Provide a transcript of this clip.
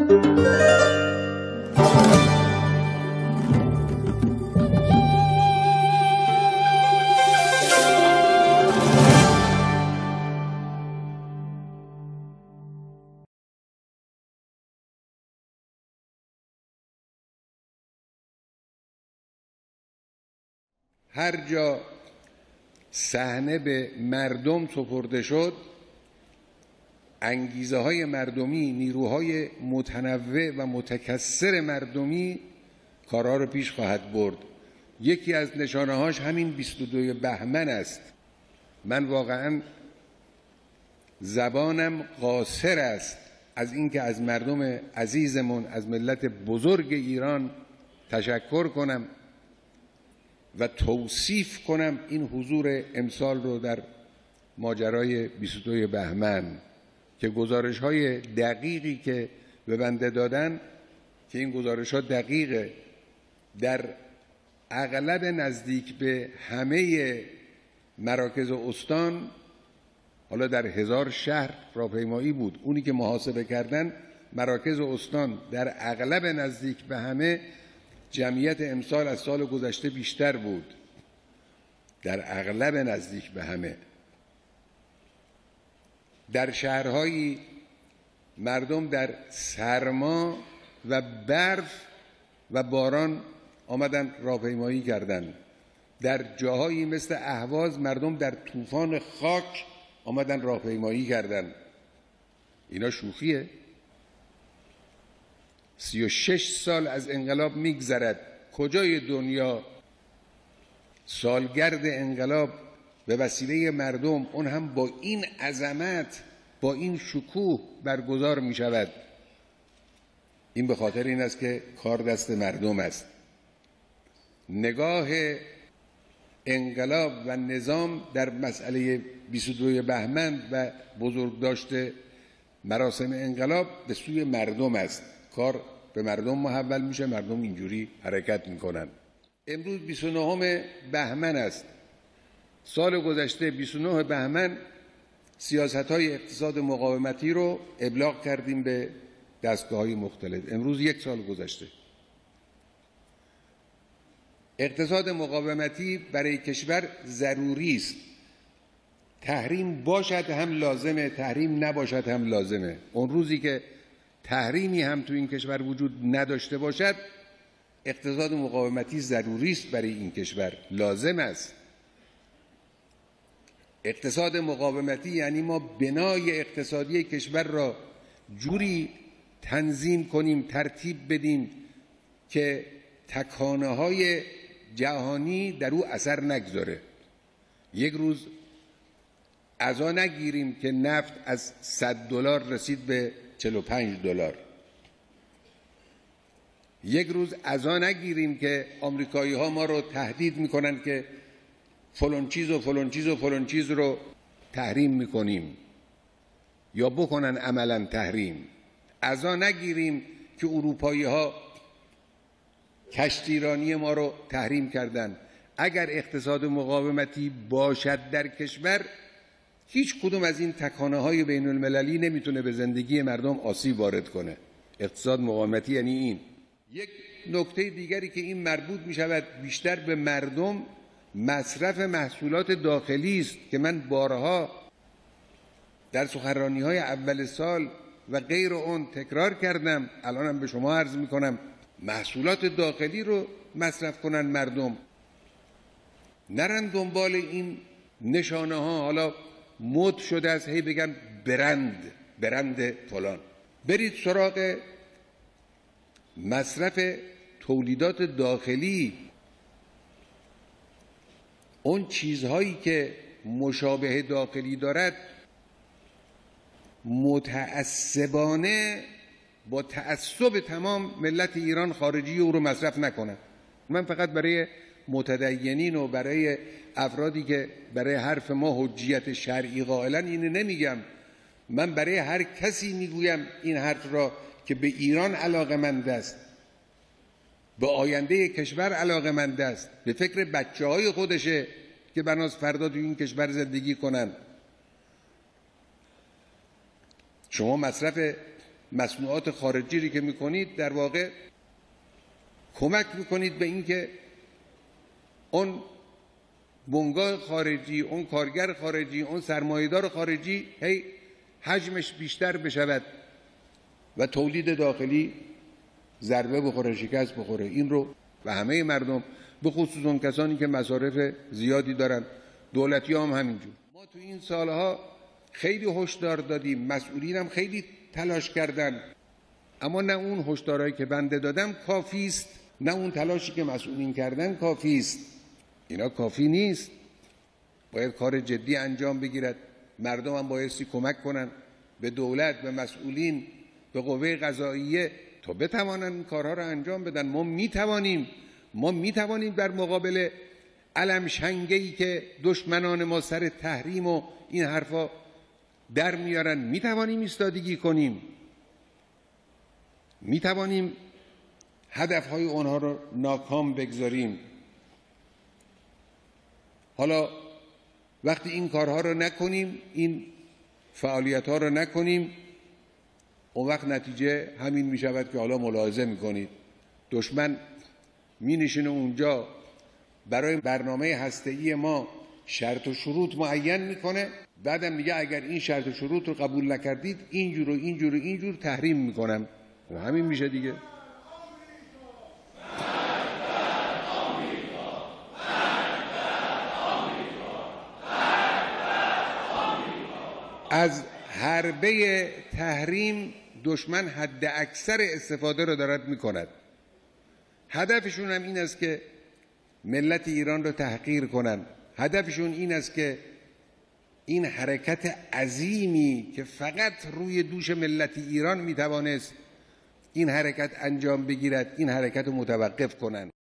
هر جا صحنه به مردم سپرده شد، انگیزه های مردمی، نیروهای متنوع و متکثر مردمی کارها رو پیش خواهد برد. یکی از نشانه هاش همین 22 بهمن است. من واقعا زبانم قاصر است از اینکه از مردم عزیزمون، از ملت بزرگ ایران تشکر کنم و توصیف کنم این حضور امسال رو در ماجرای 22 بهمن که گزارش‌های دقیقی که به بنده دادن، که این گزارش‌ها دقیقه، در اغلب نزدیک به همه مراکز استان، حالا در 1000 شهر راهپیمایی بود، اونی که محاسبه کردن مراکز استان در اغلب نزدیک به همه جمعیت امسال از سال گذشته بیشتر بود، در اغلب نزدیک به همه. در شهرهایی مردم در سرما و برف و باران آمدن راهپیمایی کردند. در جاهایی مثل اهواز مردم در طوفان خاک آمدن راهپیمایی کردند. اینا شوخیه؟ 36 سال از انقلاب میگذرد. کجای دنیا سالگرد انقلاب به وسیله مردم، اون هم با این عظمت، با این شکوه برگزار می شود؟ این به خاطر این است که کار دست مردم است. نگاه انقلاب و نظام در مسئله 22 بهمن و بزرگداشت مراسم انقلاب به سوی مردم است. کار به مردم محول میشه، مردم اینجوری حرکت میکنن. امروز 29 بهمن است. سال گذشته 29 بهمن سیاست‌های اقتصاد مقاومتی رو ابلاغ کردیم به دستگاه‌های مختلف. امروز 1 سال گذشته. اقتصاد مقاومتی برای کشور ضروری است. تحریم باشد هم لازمه، تحریم نباشد هم لازمه. اون روزی که تحریمی هم تو این کشور وجود نداشته باشد، اقتصاد مقاومتی ضروری است برای این کشور، لازم است. اقتصاد مقاومتی یعنی ما بنای اقتصادی کشور را جوری تنظیم کنیم، ترتیب بدیم که تکانه‌های جهانی در او اثر نگذاره. یک روز عزا نگیریم که نفت از $100 رسید به $45. یک روز عزا نگیریم که آمریکایی ها ما رو تهدید میکنن که فلان چیز و فلان چیز و فلان چیز رو تحریم میکنیم یا بکنن عملا تحریم. عزا نگیریم که اروپایی ها کشتیرانی ما رو تحریم کردن. اگر اقتصاد مقاومتی باشد در کشور، هیچ کدوم از این تکانه های بین المللی نمیتونه به زندگی مردم آسیب وارد کنه. اقتصاد مقاومتی یعنی این. یک نکته دیگری که این مربوط می شود بیشتر به مردم، مصرف محصولات داخلی است که من بارها در سخنرانی های اول سال و غیر اون تکرار کردم. الانم به شما عرض می کنم محصولات داخلی رو مصرف کنن مردم، نرن دنبال این نشانه ها. حالا مد شده است هی بگن برند فلان. برید سراغ مصرف تولیدات داخلی. اون چیزهایی که مشابه داخلی دارد متعصبانه با تعصب تمام ملت ایران خارجی او رو مصرف نکنه. من فقط برای متدینین و برای افرادی که برای حرف ما حجیت شرعی قائلن اینو نمیگم. من برای هر کسی میگویم این حرف را که به ایران علاقه‌مند است، به آینده کشور علاقه‌مند است، به فکر بچه‌های خودشه که بناس فردا تو این کشور زندگی کنن. شما مصرف مصنوعات خارجی رو که میکنید در واقع کمک میکنید به اینکه اون بنگاه خارجی، اون کارگر خارجی، اون سرمایه‌دار خارجی هی حجمش بیشتر بشود و تولید داخلی ضربه بخوره، شکست بخوره. این رو و همه مردم، به خصوص اون کسانی که مصارف زیادی دارن، دولتی هم همینجور. ما تو این سالها خیلی هشدار دادیم، مسئولین هم خیلی تلاش کردن، اما نه اون هشدارهایی که بنده دادم کافی است، نه اون تلاشی که مسئولین کردن کافی است. اینا کافی نیست، باید کار جدی انجام بگیرد. مردم هم بایستی کمک کنن به دولت، به مسئولین، به قوه قضاییه تا بتوانن این کارها رو انجام بدن. ما میتوانیم در مقابل علمشنگه‌ای که دشمنان ما سر تحریم و این حرفا در میارن، میتوانیم ایستادگی کنیم، میتوانیم هدفهای اونها رو ناکام بگذاریم. حالا وقتی این کارها رو نکنیم، این فعالیت‌ها رو نکنیم، اون وقت نتیجه همین می شود که حالا ملاحظه می کنید دشمن می نشینه اونجا برای برنامه هسته‌ای ما شرط و شروط معین میکنه، بعدم میگه اگر این شرط و شروط رو قبول نکردید اینجور و اینجور و اینجور تحریم میکنم. و همین میشه دیگه. از حربه تحریم دشمن حد اکثر استفاده رو دارد میکند. هدفشون هم این است که ملت ایران رو تحقیر کنن. هدفشون این است که این حرکت عظیمی که فقط روی دوش ملت ایران میتوانست این حرکت انجام بگیرد، این حرکت رو متوقف کنن.